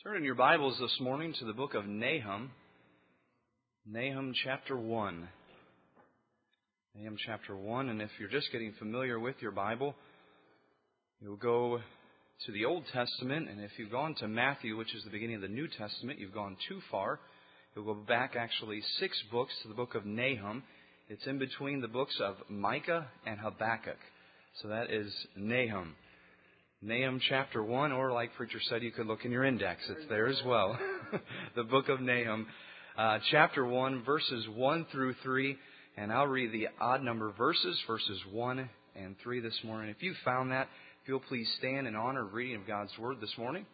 Turn in your Bibles this morning to the book of Nahum. Nahum chapter 1. Nahum chapter 1. And if you're just getting familiar with your Bible, you'll go to the Old Testament. And if you've gone to Matthew, which is the beginning of the New Testament, you've gone too far. You'll go back actually 6 books to the book of Nahum. It's in between the books of Micah and Habakkuk. So that is Nahum. Nahum chapter 1, or like Preacher said, you could look in your index. It's there as well. The book of Nahum, chapter 1, verses 1 through 3. And I'll read the odd number verses 1 and 3 this morning. If you found that, if you'll please stand in honor of reading of God's Word this morning.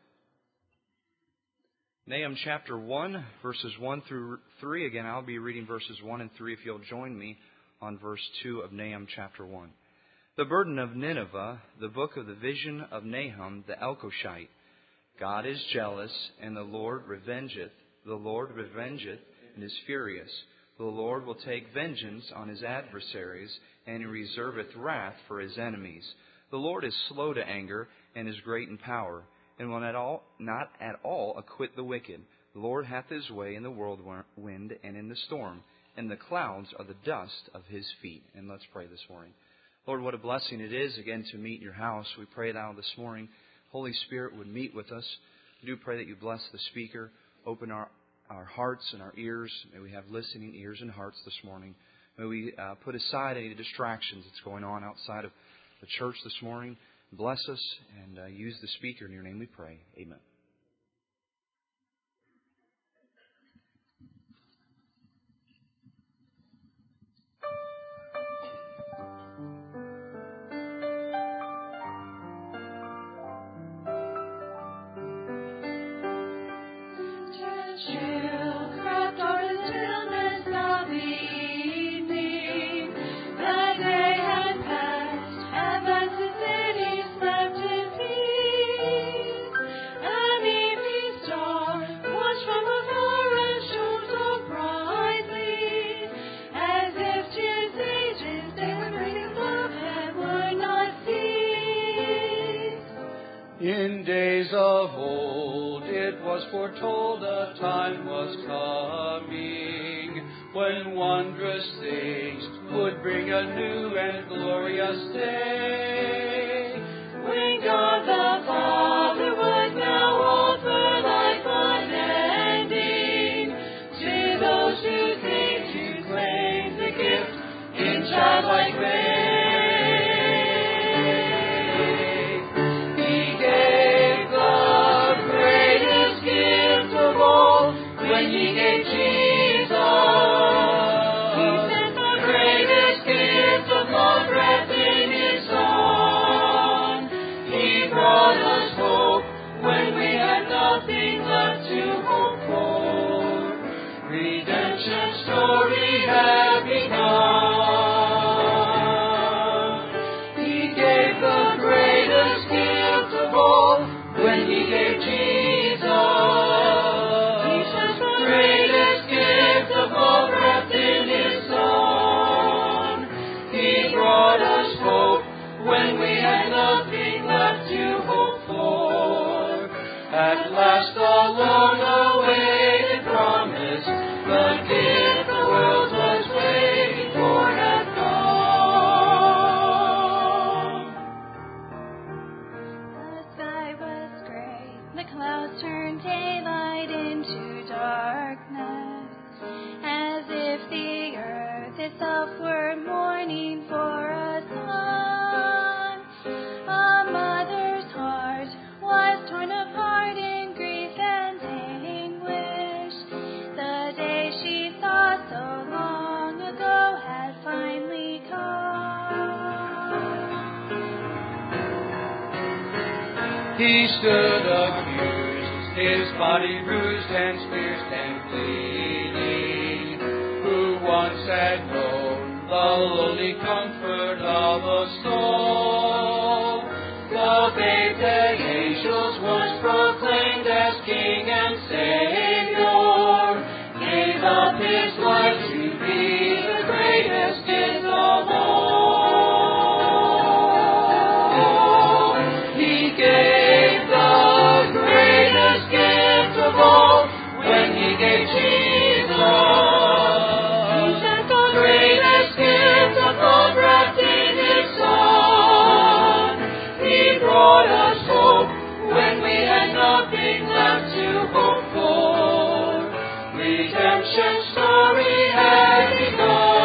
Nahum chapter 1, verses 1 through 3. Again, I'll be reading verses 1 and 3 if you'll join me on verse 2 of Nahum chapter 1. The burden of Nineveh, the book of the vision of Nahum the Elkoshite. God is jealous, and the Lord revengeth. The Lord revengeth and is furious. The Lord will take vengeance on his adversaries, and he reserveth wrath for his enemies. The Lord is slow to anger, and is great in power, and will not at all acquit the wicked. The Lord hath his way in the whirlwind and in the storm, and the clouds are the dust of his feet. And let's pray this morning. Lord, what a blessing it is again to meet in your house. We pray thou this morning, Holy Spirit would meet with us. We do pray that you bless the speaker, open our hearts and our ears. May we have listening ears and hearts this morning. May we put aside any distractions that's going on outside of the church this morning. Bless us and use the speaker. In your name we pray. Amen. In days of old it was foretold a time was coming when wondrous things would bring a new and glorious day. When God the Father would now offer life unending to those who came to claim the gift in childlike faith. When he gave Jesus, he sent the greatest gift of love wrapped in his Son. He brought us hope when we had nothing left to hope for. Redemption's story had begun. He gave the greatest gift of all when he gave Jesus. Greatest gift of love wrapped in his Son. He brought us hope when we had nothing left to hope for. At last the long-awaited promise, the gift the world was waiting for had come. The sky was gray, the clouds turned daylight into darkness, as if the earth itself were mourning for a son. A mother's heart was torn apart in grief and anguish. The day she thought so long ago had finally come. He stood accused, his body bruised and pierced and bleeding, who once had known the lowly comfort of a soul. The babe that angels once proclaimed as King and Savior gave up his life to be the greatest gift of all. He gave the greatest gift gave Jesus. He sent the greatest gift of God wrapped in His Son. He brought us hope when we had nothing left to hope for. Redemption's story had begun.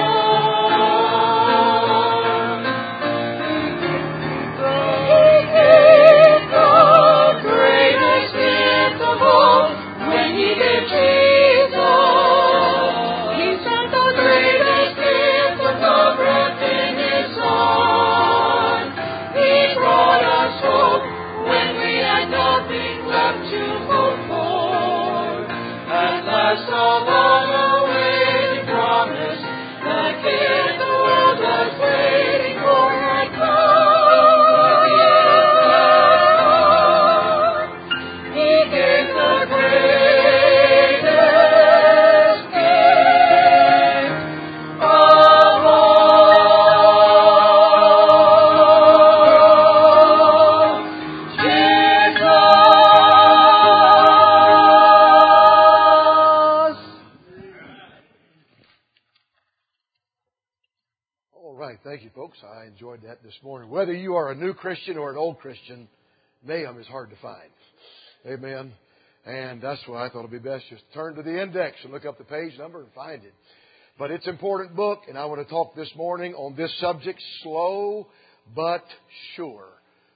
I enjoyed that this morning. Whether you are a new Christian or an old Christian, Nahum is hard to find. Amen. And that's why I thought it would be best just turn to the index and look up the page number and find it. But it's an important book, and I want to talk this morning on this subject, slow but sure.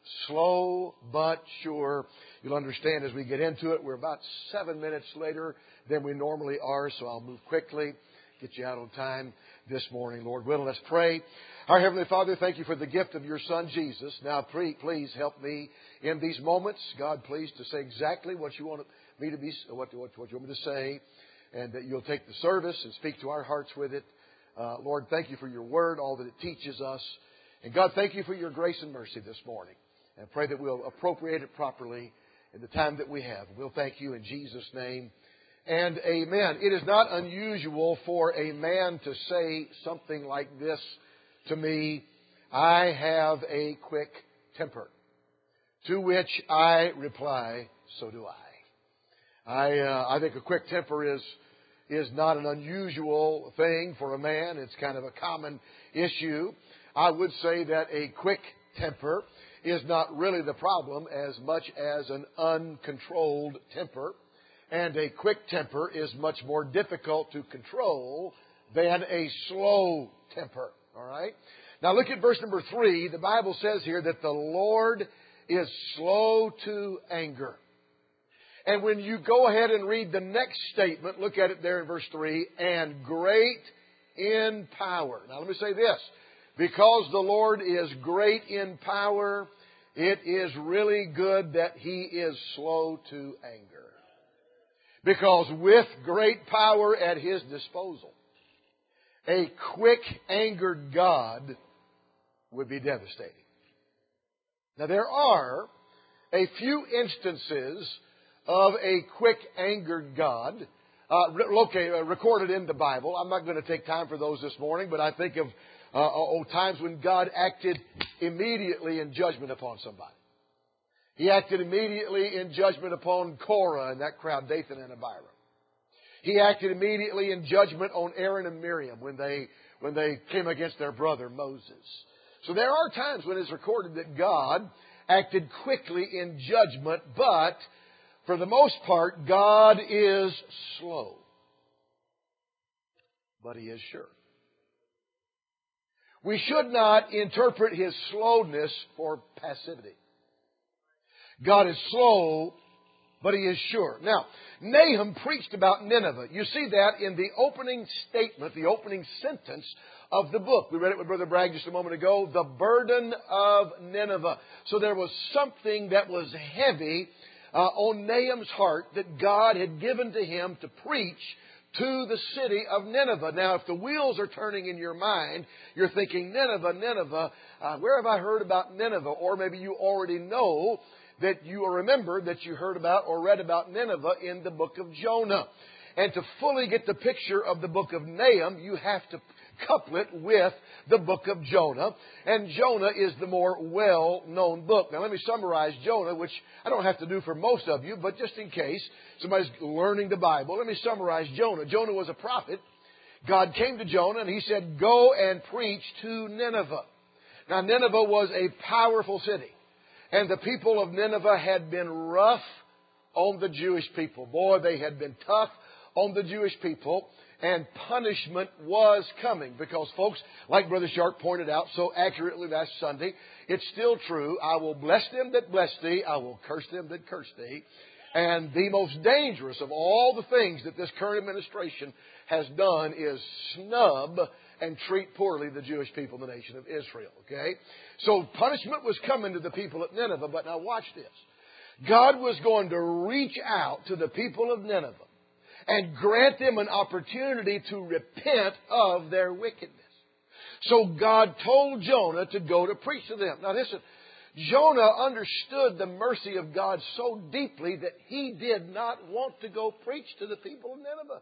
Slow but sure. You'll understand as we get into it, we're about 7 minutes later than we normally are, so I'll move quickly, get you out on time this morning, Lord willing. Let's pray. Our Heavenly Father, thank you for the gift of your Son, Jesus. Now, please help me in these moments, God, please, to say exactly what you want me to be, what you want me to say, and that you'll take the service and speak to our hearts with it. Lord, thank you for your word, all that it teaches us. And God, thank you for your grace and mercy this morning. And I pray that we'll appropriate it properly in the time that we have. We'll thank you in Jesus' name. And amen. It is not unusual for a man to say something like this to me: I have a quick temper. To which I reply, so do I. I think a quick temper is not an unusual thing for a man. It's kind of a common issue. I would say that a quick temper is not really the problem as much as an uncontrolled temper. And a quick temper is much more difficult to control than a slow temper. All right? Now look at verse number 3. The Bible says here that the Lord is slow to anger. And when you go ahead and read the next statement, look at it there in verse 3, and great in power. Now let me say this. Because the Lord is great in power, it is really good that He is slow to anger. Because with great power at His disposal, a quick-angered God would be devastating. Now, there are a few instances of a quick-angered God recorded in the Bible. I'm not going to take time for those this morning, but I think of times when God acted immediately in judgment upon somebody. He acted immediately in judgment upon Korah and that crowd, Dathan and Abiram. He acted immediately in judgment on Aaron and Miriam when they came against their brother Moses. So there are times when it's recorded that God acted quickly in judgment, but for the most part, God is slow. But He is sure. We should not interpret His slowness for passivity. God is slow, but He is sure. Now, Nahum preached about Nineveh. You see that in the opening statement, the opening sentence of the book. We read it with Brother Bragg just a moment ago. The burden of Nineveh. So there was something that was heavy on Nahum's heart that God had given to him to preach to the city of Nineveh. Now, if the wheels are turning in your mind, you're thinking, Nineveh, where have I heard about Nineveh? Or maybe you already know that you remember that you heard about or read about Nineveh in the book of Jonah. And to fully get the picture of the book of Nahum, you have to couplet with the book of Jonah. And Jonah is the more well-known book. Now let me summarize Jonah, which I don't have to do for most of you, but just in case somebody's learning the Bible, let me summarize Jonah. Jonah was a prophet. God came to Jonah and He said, go and preach to Nineveh. Now Nineveh was a powerful city. And the people of Nineveh had been rough on the Jewish people. Boy, they had been tough on the Jewish people. And punishment was coming. Because, folks, like Brother Sharp pointed out so accurately last Sunday, it's still true. I will bless them that bless thee. I will curse them that curse thee. And the most dangerous of all the things that this current administration has done is snub and treat poorly the Jewish people, the nation of Israel. Okay? So punishment was coming to the people at Nineveh. But now watch this. God was going to reach out to the people of Nineveh and grant them an opportunity to repent of their wickedness. So God told Jonah to go to preach to them. Now listen, Jonah understood the mercy of God so deeply that he did not want to go preach to the people of Nineveh.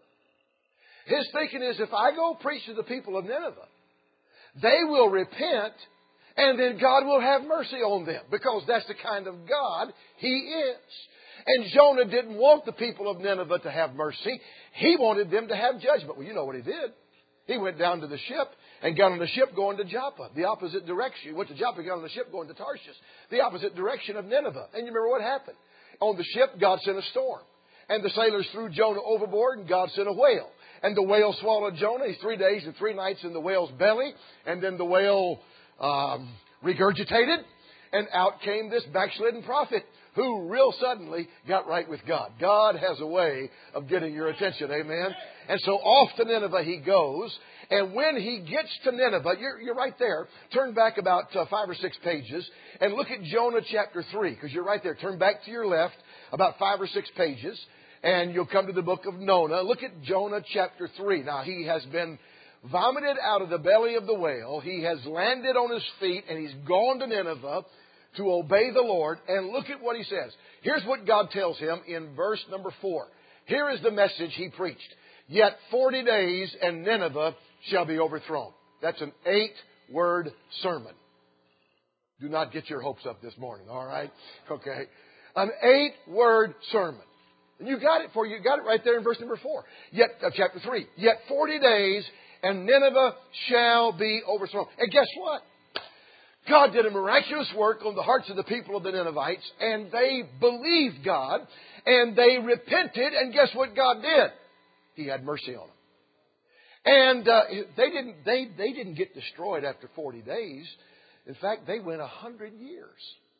His thinking is, if I go preach to the people of Nineveh, they will repent and then God will have mercy on them, because that's the kind of God He is. And Jonah didn't want the people of Nineveh to have mercy. He wanted them to have judgment. Well, you know what he did. He went down to the ship and got on the ship going to Joppa, the opposite direction. He went to Joppa, got on the ship going to Tarshish, the opposite direction of Nineveh. And you remember what happened? On the ship, God sent a storm. And the sailors threw Jonah overboard, and God sent a whale. And the whale swallowed Jonah. He's 3 days and 3 nights in the whale's belly. And then the whale regurgitated. And out came this backslidden prophet who real suddenly got right with God. God has a way of getting your attention, amen? And so off to Nineveh he goes. And when he gets to Nineveh, you're right there. Turn back about 5 or 6 pages and look at Jonah chapter 3, because you're right there. Turn back to your left about 5 or 6 pages, and you'll come to the book of Jonah. Look at Jonah chapter 3. Now, he has been vomited out of the belly of the whale. He has landed on his feet, and he's gone to Nineveh to obey the Lord. And look at what he says. Here's what God tells him in verse number 4. Here is the message he preached. Yet 40 days and Nineveh shall be overthrown. That's an 8-word sermon. Do not get your hopes up this morning, all right? Okay. An 8-word sermon. And you got it right there in verse number 4. Yet, chapter 3. Yet 40 days and Nineveh shall be overthrown. And guess what? God did a miraculous work on the hearts of the people of the Ninevites, and they believed God, and they repented, and guess what God did? He had mercy on them. And they didn't get destroyed after 40 days. In fact, they went 100 years.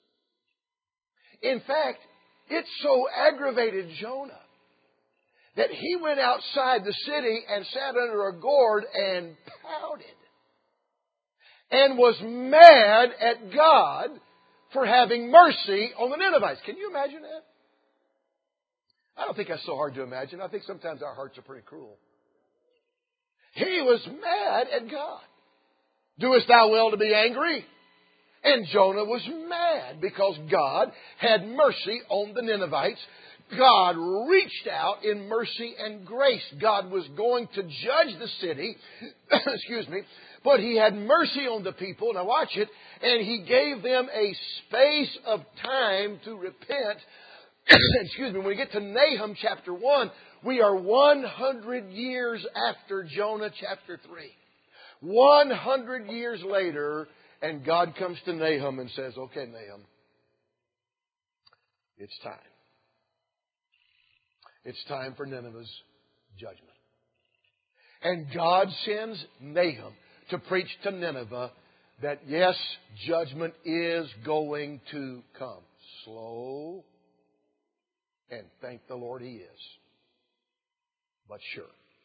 In fact, it so aggravated Jonah that he went outside the city and sat under a gourd and pouted and was mad at God for having mercy on the Ninevites. Can you imagine that? I don't think that's so hard to imagine. I think sometimes our hearts are pretty cruel. He was mad at God. Doest thou well to be angry? And Jonah was mad because God had mercy on the Ninevites. God reached out in mercy and grace. God was going to judge the city, excuse me, but He had mercy on the people. Now watch it. And He gave them a space of time to repent. Excuse me. When we get to Nahum chapter 1, we are 100 years after Jonah chapter 3. 100 years later, and God comes to Nahum and says, okay, Nahum, it's time. It's time for Nineveh's judgment. And God sends Nahum to preach to Nineveh that, yes, judgment is going to come. Slow, and thank the Lord He is, but sure.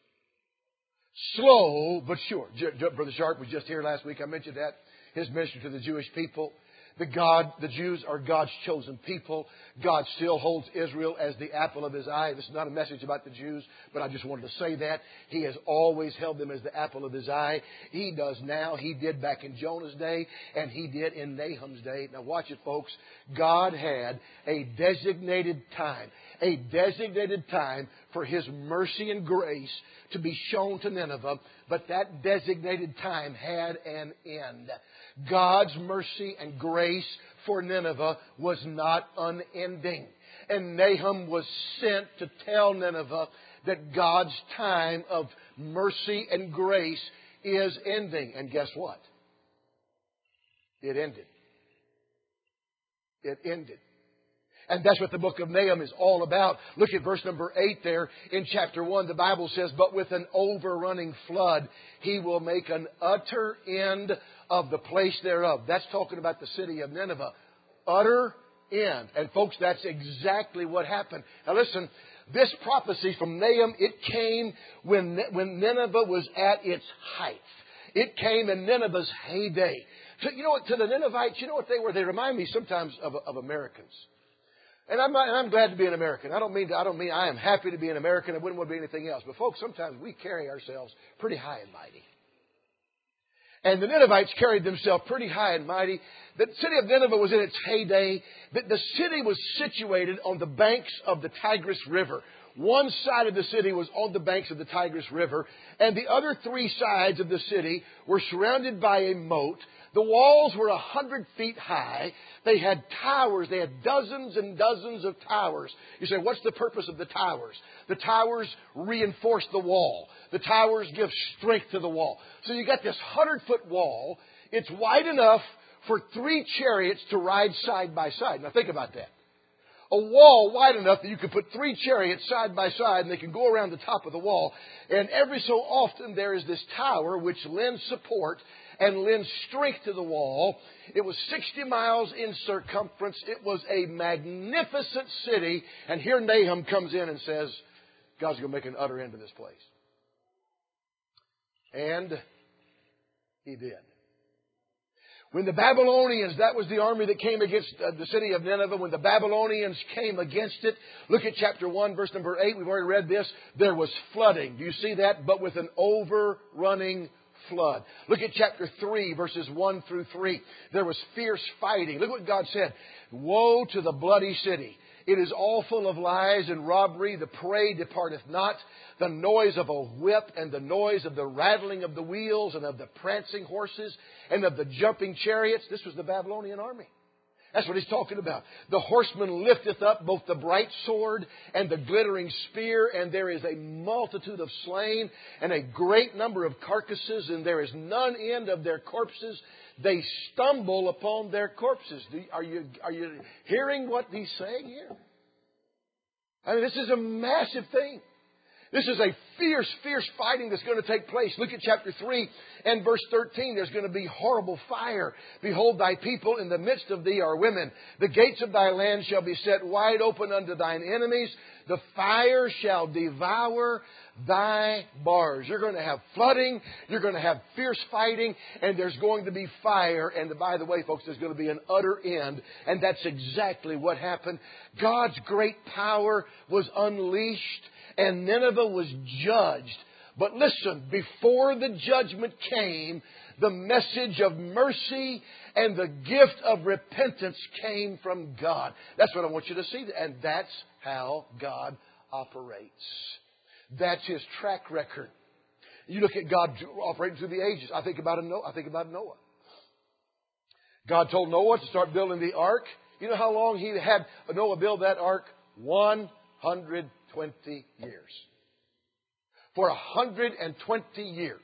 Slow, but sure. Brother Sharp was just here last week. I mentioned that. His ministry to the Jewish people. The Jews are God's chosen people. God still holds Israel as the apple of His eye. This is not a message about the Jews, but I just wanted to say that. He has always held them as the apple of His eye. He does now. He did back in Jonah's day, and He did in Nahum's day. Now watch it, folks. God had a designated time for His mercy and grace to be shown to Nineveh. But that designated time had an end. God's mercy and grace for Nineveh was not unending. And Nahum was sent to tell Nineveh that God's time of mercy and grace is ending. And guess what? It ended. It ended. And that's what the book of Nahum is all about. Look at verse number 8 there in chapter 1. The Bible says, but with an overrunning flood, He will make an utter end of the place thereof. That's talking about the city of Nineveh. Utter end. And folks, that's exactly what happened. Now listen, this prophecy from Nahum, it came when Nineveh was at its height. It came in Nineveh's heyday. To the Ninevites, you know what they were? They remind me sometimes of Americans. And I'm glad to be an American. I don't mean I am happy to be an American. I wouldn't want to be anything else. But folks, sometimes we carry ourselves pretty high and mighty. And the Ninevites carried themselves pretty high and mighty. The city of Nineveh was in its heyday. The city was situated on the banks of the Tigris River. One side of the city was on the banks of the Tigris River, and the other three sides of the city were surrounded by a moat. The walls were 100 feet high. They had towers. They had dozens and dozens of towers. You say, what's the purpose of the towers? The towers reinforce the wall. The towers give strength to the wall. So you got this 100-foot wall. It's wide enough for 3 chariots to ride side by side. Now think about that. A wall wide enough that you could put 3 chariots side by side and they can go around the top of the wall. And every so often there is this tower which lends support and lends strength to the wall. It was 60 miles in circumference. It was a magnificent city. And here Nahum comes in and says, God's going to make an utter end to this place. And He did. When the Babylonians, that was the army that came against the city of Nineveh. When the Babylonians came against it, look at chapter 1, verse number 8. We've already read this. There was flooding. Do you see that? But with an overrunning flood. Look at chapter 3, verses 1 through 3. There was fierce fighting. Look what God said. Woe to the bloody city. It is all full of lies and robbery. The prey departeth not. The noise of a whip and the noise of the rattling of the wheels and of the prancing horses and of the jumping chariots. This was the Babylonian army. That's what he's talking about. The horseman lifteth up both the bright sword and the glittering spear, and there is a multitude of slain and a great number of carcasses, and there is none end of their corpses. They stumble upon their corpses. Are you hearing what he's saying here? I mean, this is a massive thing. This is a fierce, fierce fighting that's going to take place. Look at chapter 3 and verse 13. There's going to be horrible fire. Behold, thy people in the midst of thee are women. The gates of thy land shall be set wide open unto thine enemies. The fire shall devour thy bars. You're going to have flooding. You're going to have fierce fighting. And there's going to be fire. And by the way, folks, there's going to be an utter end. And that's exactly what happened. God's great power was unleashed. And Nineveh was judged. But listen, before the judgment came, the message of mercy and the gift of repentance came from God. That's what I want you to see. And that's how God operates. That's His track record. You look at God operating through the ages. I think about Noah. God told Noah to start building the ark. You know how long He had Noah build that ark? 120 years. For 120 years.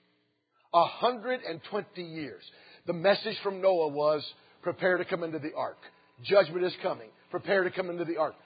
120 years. The message from Noah was, prepare to come into the ark. Judgment is coming. Prepare to come into the ark.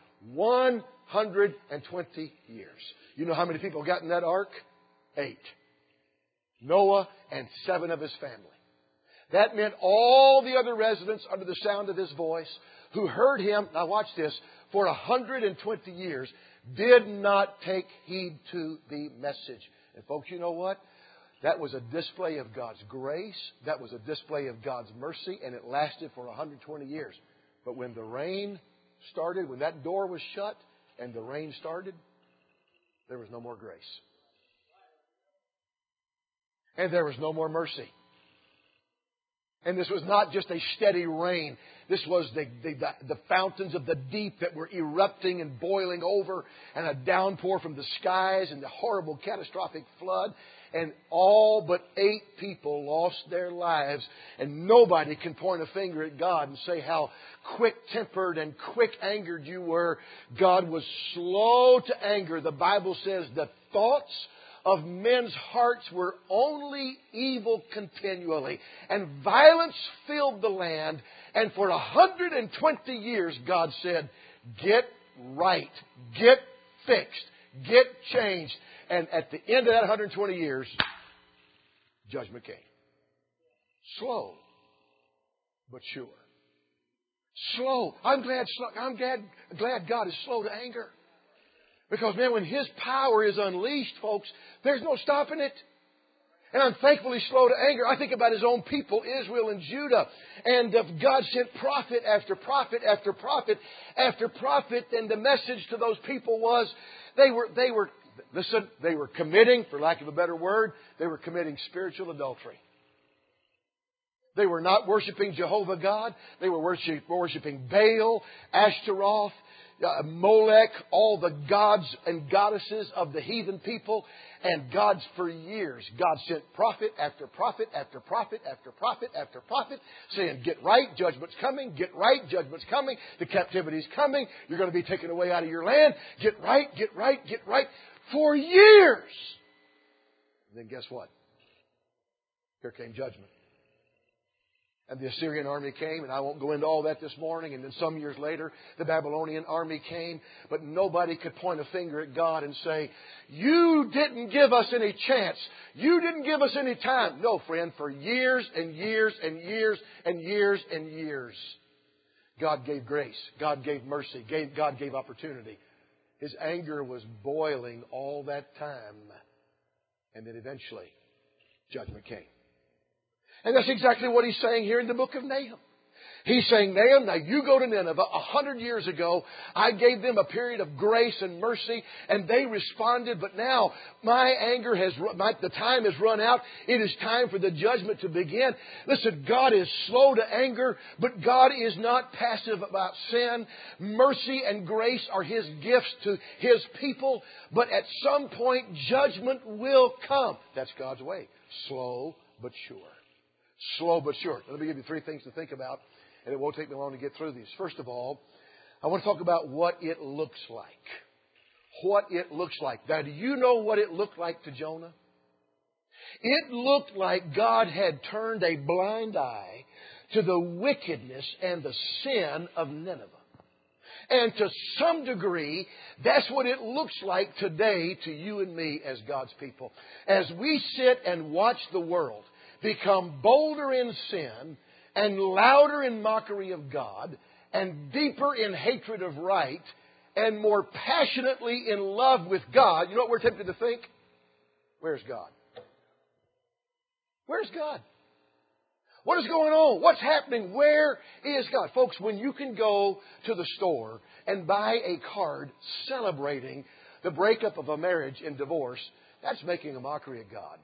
120 years. You know how many people got in that ark? 8. Noah and 7 of his family. That meant all the other residents under the sound of his voice who heard him, now watch this, for 120 years did not take heed to the message. And folks, you know what? That was a display of God's grace. That was a display of God's mercy. And it lasted for 120 years. But when the rain started, when that door was shut and the rain started, there was no more grace. And there was no more mercy. And this was not just a steady rain. This was the fountains of the deep that were erupting and boiling over, and a downpour from the skies and the horrible catastrophic flood. And all but 8 people lost their lives. And nobody can point a finger at God and say how quick-tempered and quick-angered you were. God was slow to anger. The Bible says the thoughts of men's hearts were only evil continually. And violence filled the land. And for 120 years, God said, get right, get fixed, get changed. And at the end of that 120 years, judgment came. Slow, but sure. Slow. I'm glad God is slow to anger. Because, man, when His power is unleashed, folks, there's no stopping it. And I'm thankfully slow to anger. I think about His own people, Israel and Judah. And God sent prophet after prophet after prophet after prophet. And the message to those people was they were committing, for lack of a better word, they were committing spiritual adultery. They were not worshiping Jehovah God. They were worshiping Baal, Ashtaroth, Molech, all the gods and goddesses of the heathen people. And for years, God sent prophet after prophet after prophet after prophet after prophet saying, get right, judgment's coming, get right, judgment's coming, the captivity's coming, you're going to be taken away out of your land, get right, get right, get right, for years. And then guess what? Here came judgment. And the Assyrian army came, and I won't go into all that this morning. And then some years later, the Babylonian army came. But nobody could point a finger at God and say, you didn't give us any chance. You didn't give us any time. No, friend, for years and years and years and years and years, God gave grace. God gave mercy. God gave opportunity. His anger was boiling all that time. And then eventually, judgment came. And that's exactly what He's saying here in the book of Nahum. He's saying, Nahum, now you go to Nineveh. 100 years ago, I gave them a period of grace and mercy, and they responded. But now my anger the time has run out. It is time for the judgment to begin. Listen, God is slow to anger, but God is not passive about sin. Mercy and grace are His gifts to His people. But at some point, judgment will come. That's God's way. Slow but sure. Slow but sure. Let me give you 3 things to think about, and it won't take me long to get through these. First of all, I want to talk about what it looks like. What it looks like. Now, do you know what it looked like to Jonah? It looked like God had turned a blind eye to the wickedness and the sin of Nineveh. And to some degree, that's what it looks like today to you and me as God's people. As we sit and watch the world become bolder in sin and louder in mockery of God and deeper in hatred of right and more passionately in love with God, you know what we're tempted to think? Where's God? Where's God? What is going on? What's happening? Where is God? Folks, when you can go to the store and buy a card celebrating the breakup of a marriage and divorce, that's making a mockery of God.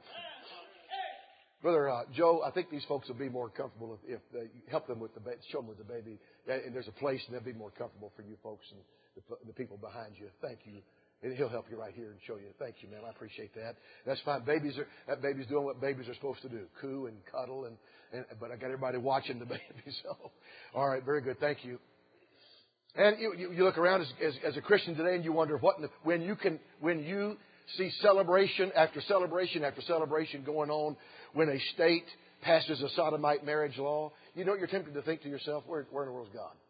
Brother Joe, I think these folks will be more comfortable if you help them with the baby, show them with the baby. And there's a place, and they'll be more comfortable for you folks and the people behind you. Thank you. And he'll help you right here and show you. Thank you, man. I appreciate that. That's fine. That baby's doing what babies are supposed to do: coo and cuddle. But I got everybody watching the baby. So, all right, very good. Thank you. And you look around as a Christian today, and you wonder when you see celebration after celebration after celebration going on. When a state passes a sodomite marriage law, you know what you're tempted to think to yourself? Where in the world is God?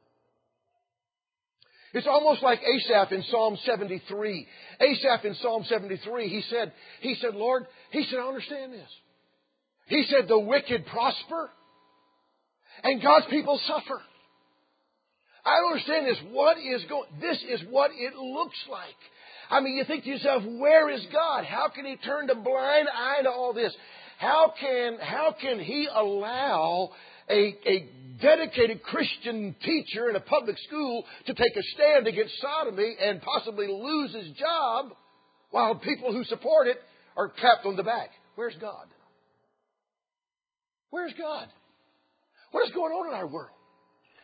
It's almost like Asaph in Psalm 73. Asaph in Psalm 73, he said, Lord, I understand this. He said, the wicked prosper and God's people suffer. I don't understand this. This is what it looks like. I mean, you think to yourself, where is God? How can He turn a blind eye to all this? How can He allow a dedicated Christian teacher in a public school to take a stand against sodomy and possibly lose his job while people who support it are clapped on the back? Where's God? Where's God? What is going on in our world?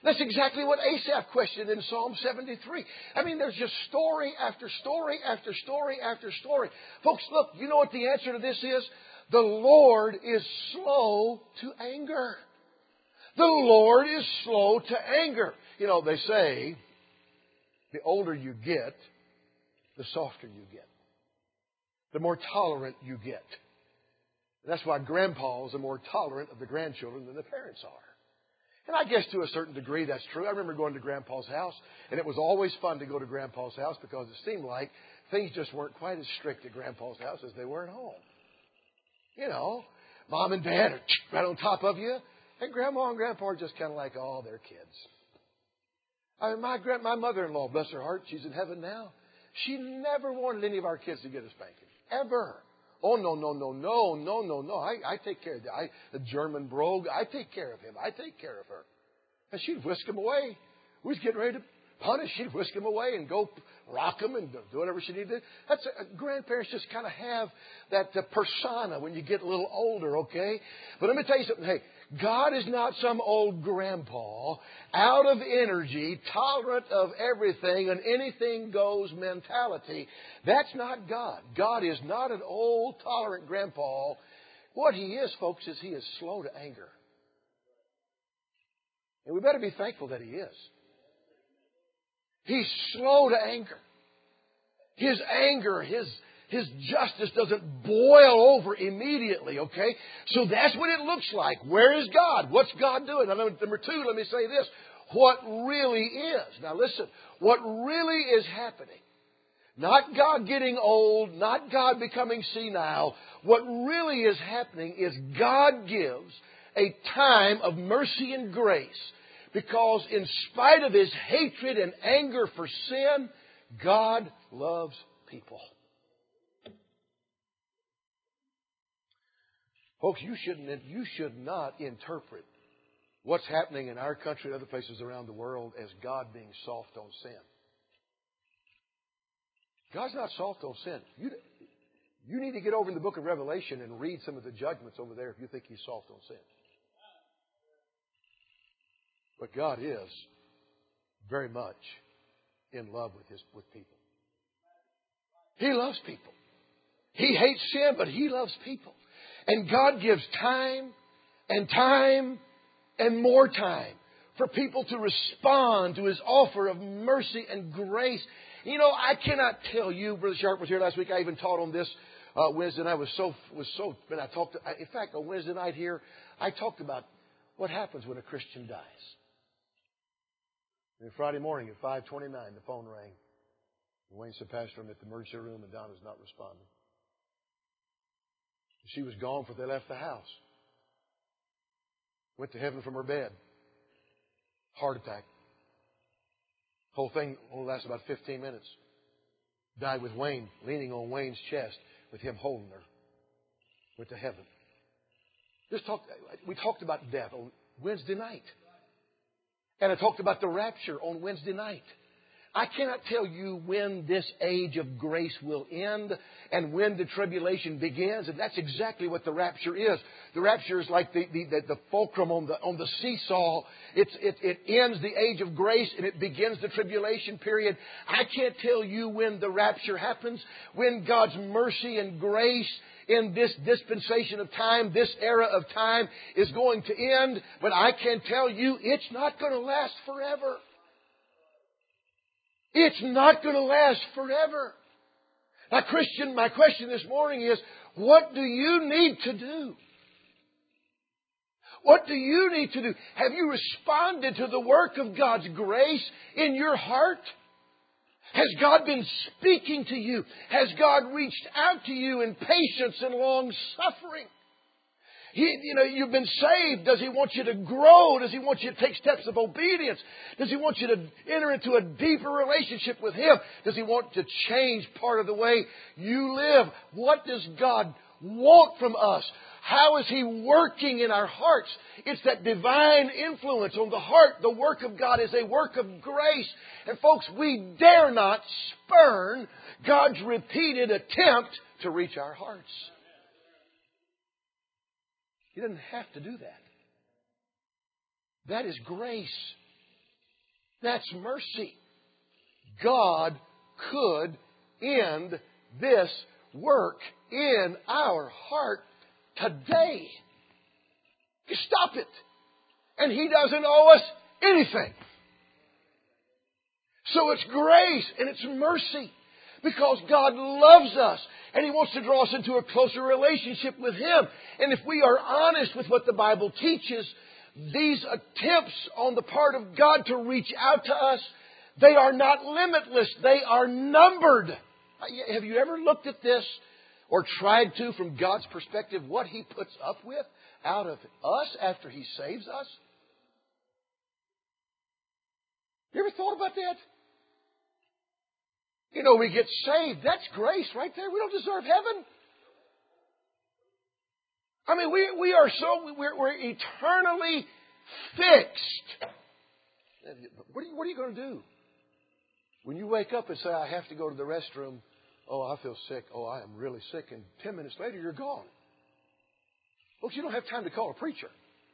That's exactly what Asaph questioned in Psalm 73. I mean, there's just story after story after story after story. Folks, look, you know what the answer to this is? The Lord is slow to anger. The Lord is slow to anger. You know, they say, the older you get, the softer you get. The more tolerant you get. And that's why grandpas are more tolerant of the grandchildren than the parents are. And I guess to a certain degree that's true. I remember going to Grandpa's house, and it was always fun to go to Grandpa's house because it seemed like things just weren't quite as strict at Grandpa's house as they were at home. You know, Mom and Dad are right on top of you, and Grandma and Grandpa are just kind of like, oh, they're kids. I mean, my mother-in-law, bless her heart, she's in heaven now. She never wanted any of our kids to get a spanking. Ever. Oh, no. I take care of that. The German brogue, I take care of him. I take care of her. And she'd whisk him away. We was getting ready to punish. She'd whisk him away and go rock him and do whatever she needed to do. That's grandparents just kind of have that persona when you get a little older, okay? But let me tell you something. Hey, God is not some old grandpa, out of energy, tolerant of everything, and anything goes mentality. That's not God. God is not an old, tolerant grandpa. What He is, folks, is He is slow to anger. And we better be thankful that He is. He's slow to anger. His anger, His justice doesn't boil over immediately, okay? So that's what it looks like. Where is God? What's God doing? Now, number two, let me say this. What really is. Now listen, what really is happening, not God getting old, not God becoming senile. What really is happening is God gives a time of mercy and grace because in spite of His hatred and anger for sin, God loves people. Folks, you should not interpret what's happening in our country and other places around the world as God being soft on sin. God's not soft on sin. You need to get over in the book of Revelation and read some of the judgments over there if you think He's soft on sin. But God is very much in love with people. He loves people. He hates sin, but He loves people. And God gives time and more time for people to respond to His offer of mercy and grace. You know, I cannot tell you, Brother Sharp was here last week. I even taught on this Wednesday night. When I talked. In fact, on Wednesday night here, I talked about what happens when a Christian dies. And Friday morning at 5:29, the phone rang. Wayne said, Pastor, I'm at the emergency room and Donna's not responding. She was gone before they left the house. Went to heaven from her bed. Heart attack. Whole thing only lasted about 15 minutes. Died with Wayne, leaning on Wayne's chest, with him holding her. Went to heaven. We talked about death on Wednesday night. And I talked about the rapture on Wednesday night. I cannot tell you when this age of grace will end and when the tribulation begins. And that's exactly what the rapture is. The rapture is like the fulcrum on the seesaw. It ends the age of grace and it begins the tribulation period. I can't tell you when the rapture happens, when God's mercy and grace in this dispensation of time, this era of time is going to end. But I can tell you it's not going to last forever. It's not going to last forever. Now, Christian, my question this morning is, what do you need to do? What do you need to do? Have you responded to the work of God's grace in your heart? Has God been speaking to you? Has God reached out to you in patience and long suffering? You've been saved. Does He want you to grow? Does He want you to take steps of obedience? Does He want you to enter into a deeper relationship with Him? Does He want to change part of the way you live? What does God want from us? How is He working in our hearts? It's that divine influence on the heart. The work of God is a work of grace. And folks, we dare not spurn God's repeated attempt to reach our hearts. He doesn't have to do that. That is grace. That's mercy. God could end this work in our heart today. Stop it. And He doesn't owe us anything. So it's grace and it's mercy. Because God loves us and He wants to draw us into a closer relationship with Him. And if we are honest with what the Bible teaches, these attempts on the part of God to reach out to us, they are not limitless. They are numbered. Have you ever looked at this or tried to, from God's perspective, what He puts up with out of us after He saves us? You ever thought about that? You know, we get saved. That's grace right there. We don't deserve heaven. I mean, we're eternally fixed. What are you going to do? When you wake up and say, I have to go to the restroom. Oh, I feel sick. Oh, I am really sick. And 10 minutes later, you're gone. Folks, you don't have time to call a preacher.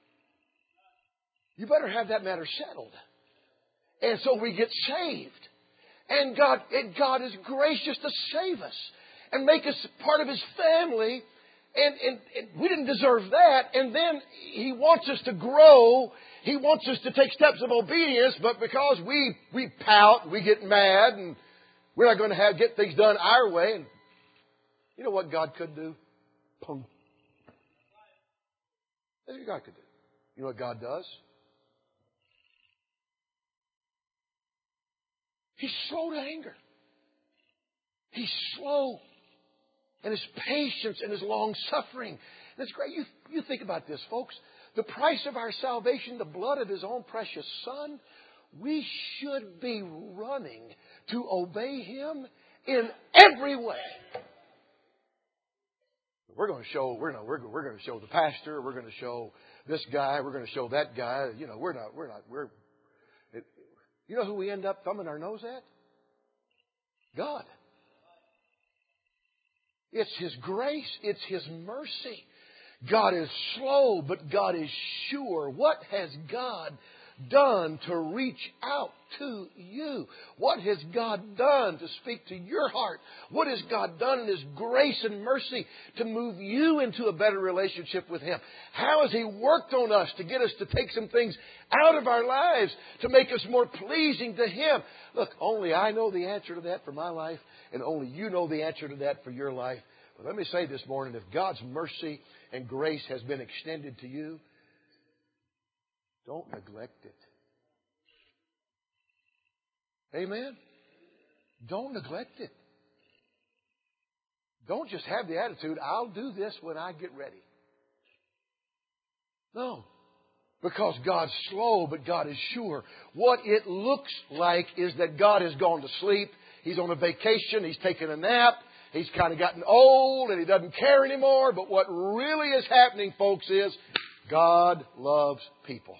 You better have that matter settled. And so we get saved. And God is gracious to save us and make us part of His family. And we didn't deserve that. And then He wants us to grow. He wants us to take steps of obedience. But because we pout, we get mad, and we're not going to get things done our way. And you know what God could do? Pum. That's what God could do. You know what God does? He's slow to anger. He's slow. And His patience and His long-suffering. That's great. You think about this, folks. The price of our salvation, the blood of His own precious Son, we should be running to obey Him in every way. We're going to show, we're going to show the pastor, we're going to show this guy, we're going to show that guy. You know, you know who we end up thumbing our nose at? God. It's His grace. It's His mercy. God is slow, but God is sure. What has God done to reach out to you? What has God done to speak to your heart? What has God done in His grace and mercy to move you into a better relationship with Him? How has He worked on us to get us to take some things out of our lives to make us more pleasing to Him? Look, only I know the answer to that for my life, and only you know the answer to that for your life. But let me say this morning, if God's mercy and grace has been extended to you, don't neglect it. Amen? Don't neglect it. Don't just have the attitude, I'll do this when I get ready. No. Because God's slow, but God is sure. What it looks like is that God has gone to sleep. He's on a vacation. He's taken a nap. He's kind of gotten old and He doesn't care anymore. But what really is happening, folks, is God loves people.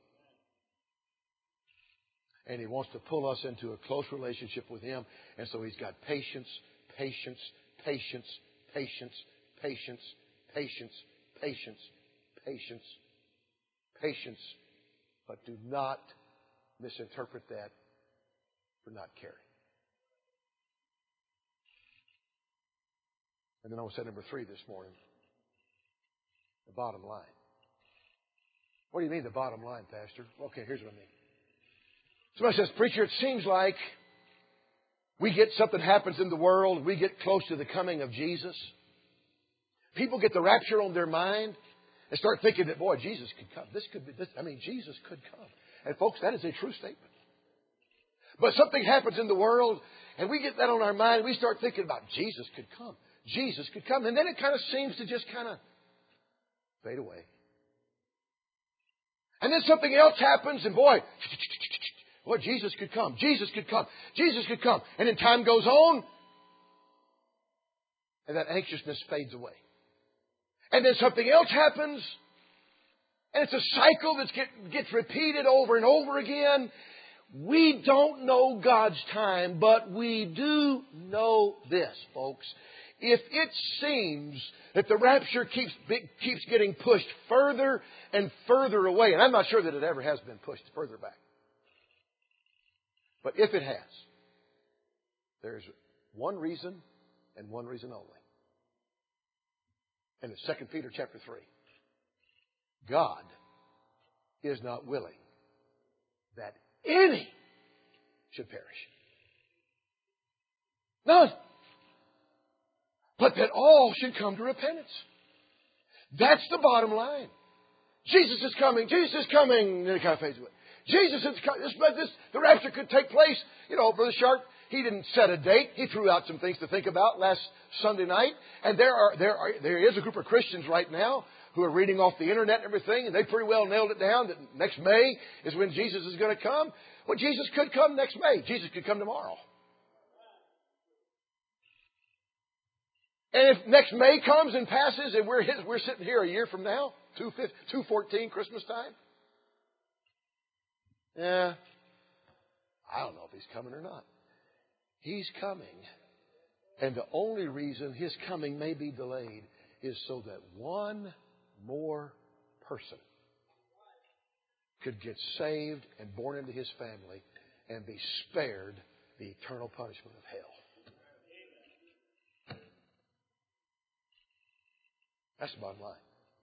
And He wants to pull us into a close relationship with Him. And so He's got patience, patience, patience, patience, patience, patience, patience, patience, patience. But do not misinterpret that for not caring. And then I will say number 3 this morning. The bottom line. What do you mean the bottom line, Pastor? Okay, here's what I mean. Somebody says, preacher, it seems like something happens in the world, we get close to the coming of Jesus. People get the rapture on their mind and start thinking that, boy, Jesus could come. Jesus could come. And folks, that is a true statement. But something happens in the world and we get that on our mind and we start thinking about Jesus could come. Jesus could come. And then it kind of seems to just kind of fade away. And then something else happens and boy, Jesus could come. Jesus could come. Jesus could come. And then time goes on and that anxiousness fades away. And then something else happens and it's a cycle that gets repeated over and over again. We don't know God's time, but we do know this, folks. If it seems that the rapture keeps getting pushed further and further away, and I'm not sure that it ever has been pushed further back. But if it has, there's one reason and one reason only. And it's 2 Peter chapter 3. God is not willing that any should perish. None. But that all should come to repentance. That's the bottom line. Jesus is coming. Jesus is coming. Then it kind of fades away. Jesus is coming. The rapture could take place. You know, Brother Sharp, he didn't set a date. He threw out some things to think about last Sunday night. And there is a group of Christians right now who are reading off the internet and everything, and they pretty well nailed it down that next May is when Jesus is going to come. Well, Jesus could come next May. Jesus could come tomorrow. And if next May comes and passes and we're sitting here a year from now, 2/14 Christmas time, yeah, I don't know if He's coming or not. He's coming. And the only reason His coming may be delayed is so that one more person could get saved and born into His family and be spared the eternal punishment of hell. That's the bottom line.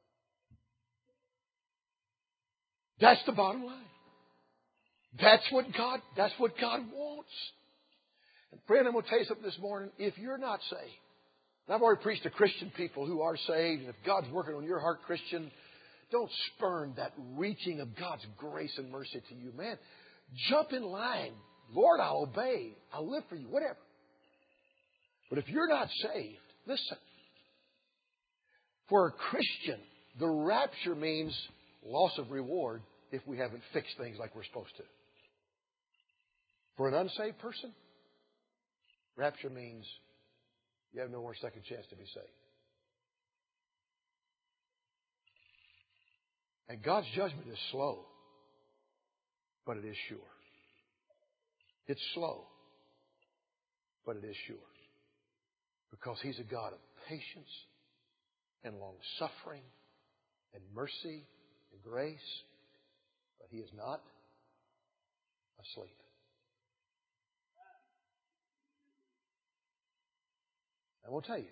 That's the bottom line. That's what God wants. And friend, I'm going to tell you something this morning. If you're not saved, and I've already preached to Christian people who are saved, and if God's working on your heart, Christian, don't spurn that reaching of God's grace and mercy to you, man. Jump in line. Lord, I'll obey. I'll live for you, whatever. But if you're not saved, listen. For a Christian, the rapture means loss of reward if we haven't fixed things like we're supposed to. For an unsaved person, rapture means you have no more second chance to be saved. And God's judgment is slow, but it is sure. It's slow, but it is sure. Because He's a God of patience and long-suffering and mercy and grace, but He is not asleep. I will tell you,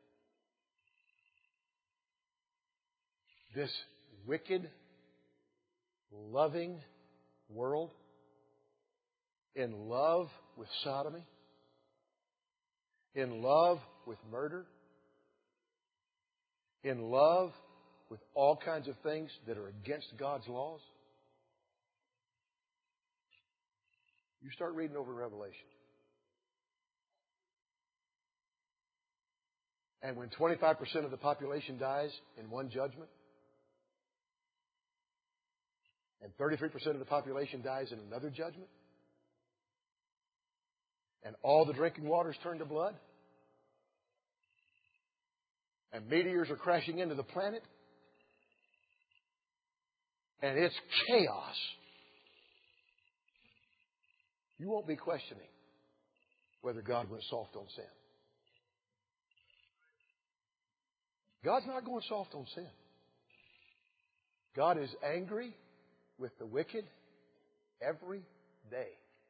this wicked, loving world, in love with sodomy, in love with murder, in love with all kinds of things that are against God's laws. You start reading over Revelation. And when 25% of the population dies in one judgment, and 33% of the population dies in another judgment, and all the drinking waters turn to blood, and meteors are crashing into the planet, and it's chaos, you won't be questioning whether God went soft on sin. God's not going soft on sin. God is angry with the wicked every day.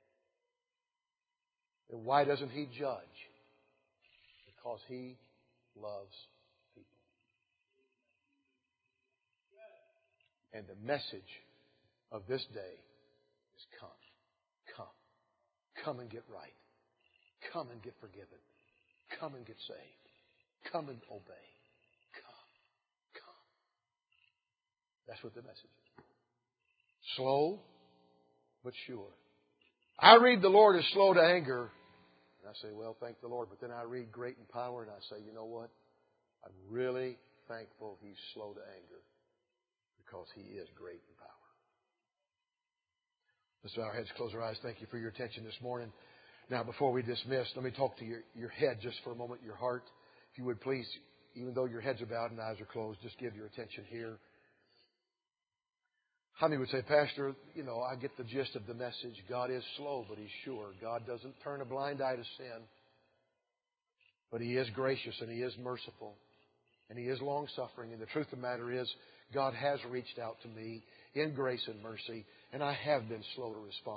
And why doesn't He judge? Because He loves people. And the message of this day is come. Come. Come and get right. Come and get forgiven. Come and get saved. Come and obey. That's what the message is. Slow, but sure. I read the Lord is slow to anger, and I say, well, thank the Lord. But then I read great in power, and I say, you know what? I'm really thankful He's slow to anger because He is great in power. Let's bow our heads, close our eyes. Thank you for your attention this morning. Now, before we dismiss, let me talk to your head just for a moment, your heart. If you would please, even though your heads are bowed and eyes are closed, just give your attention here. How many would say, Pastor, I get the gist of the message. God is slow, but He's sure. God doesn't turn a blind eye to sin. But He is gracious and He is merciful. And He is long-suffering. And the truth of the matter is, God has reached out to me in grace and mercy. And I have been slow to respond.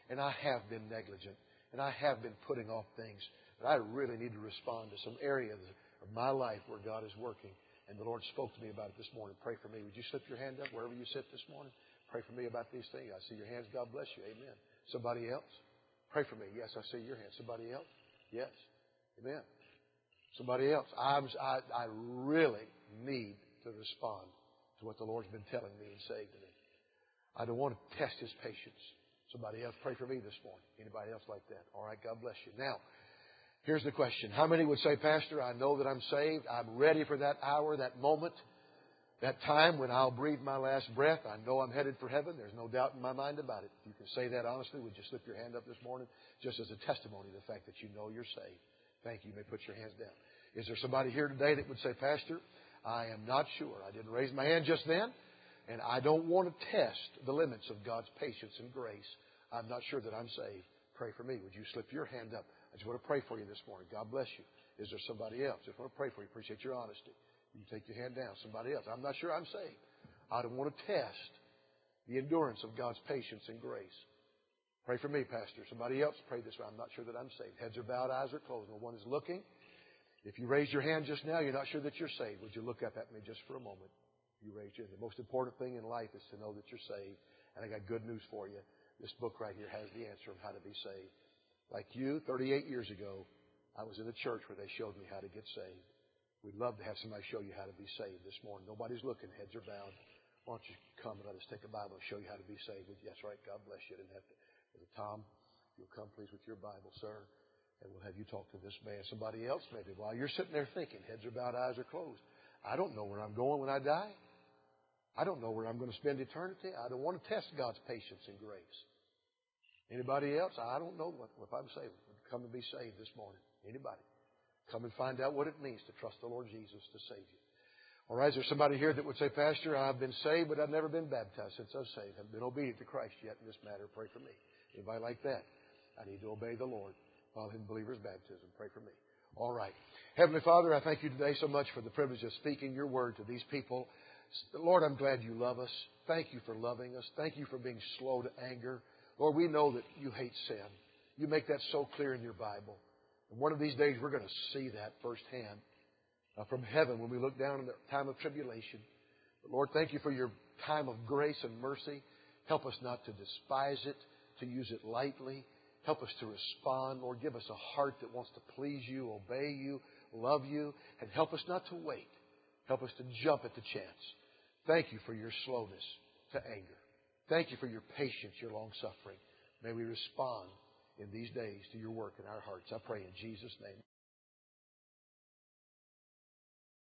and I have been negligent, and I have been putting off things. But I really need to respond to some areas of my life where God is working. And the Lord spoke to me about it this morning. Pray for me. Would you slip your hand up wherever you sit this morning? Pray for me about these things. I see your hands. God bless you. Amen. Somebody else? Pray for me. Yes, I see your hand. Somebody else? Yes. Amen. Somebody else. I really need to respond to what the Lord's been telling me and saying to me. I don't want to test His patience. Somebody else, pray for me this morning. Anybody else like that? All right, God bless you. Now, here's the question. How many would say, Pastor, I know that I'm saved. I'm ready for that hour, that moment, that time when I'll breathe my last breath. I know I'm headed for heaven. There's no doubt in my mind about it. If you can say that honestly, would you slip your hand up this morning just as a testimony to the fact that you know you're saved? Thank you. You may put your hands down. Is there somebody here today that would say, Pastor, I am not sure. I didn't raise my hand just then, and I don't want to test the limits of God's patience and grace. I'm not sure that I'm saved. Pray for me. Would you slip your hand up? I just want to pray for you this morning. God bless you. Is there somebody else? I just want to pray for you. Appreciate your honesty. You can take your hand down. Somebody else. I'm not sure I'm saved. I don't want to test the endurance of God's patience and grace. Pray for me, Pastor. Somebody else pray this way. I'm not sure that I'm saved. Heads are bowed, eyes are closed. No one is looking. If you raised your hand just now, you're not sure that you're saved. Would you look up at me just for a moment? You raised your hand. The most important thing in life is to know that you're saved. And I got good news for you. This book right here has the answer of how to be saved. Like you, 38 years ago, I was in a church where they showed me how to get saved. We'd love to have somebody show you how to be saved this morning. Nobody's looking. Heads are bowed. Why don't you come and let us take a Bible and show you how to be saved? Yes, right. God bless you. I didn't have to. Tom, if you'll come, please, with your Bible, sir. And we'll have you talk to this man. Somebody else, maybe. While you're sitting there thinking, heads are bowed, eyes are closed. I don't know where I'm going when I die. I don't know where I'm going to spend eternity. I don't want to test God's patience and grace. Anybody else? I don't know if I'm saved. Come and be saved this morning. Anybody? Come and find out what it means to trust the Lord Jesus to save you. All right, is there somebody here that would say, Pastor, I've been saved, but I've never been baptized since I was saved. I haven't been obedient to Christ yet in this matter. Pray for me. Anybody like that? I need to obey the Lord. Follow Him in believer's baptism. Pray for me. All right. Heavenly Father, I thank you today so much for the privilege of speaking your word to these people. Lord, I'm glad you love us. Thank you for loving us. Thank you for being slow to anger. Lord, we know that you hate sin. You make that so clear in your Bible. And one of these days we're going to see that firsthand from heaven when we look down in the time of tribulation. But Lord, thank you for your time of grace and mercy. Help us not to despise it, to use it lightly. Help us to respond. Lord, give us a heart that wants to please you, obey you, love you, and help us not to wait. Help us to jump at the chance. Thank you for your slowness to anger. Thank you for your patience, your long-suffering. May we respond in these days to your work in our hearts. I pray in Jesus' name.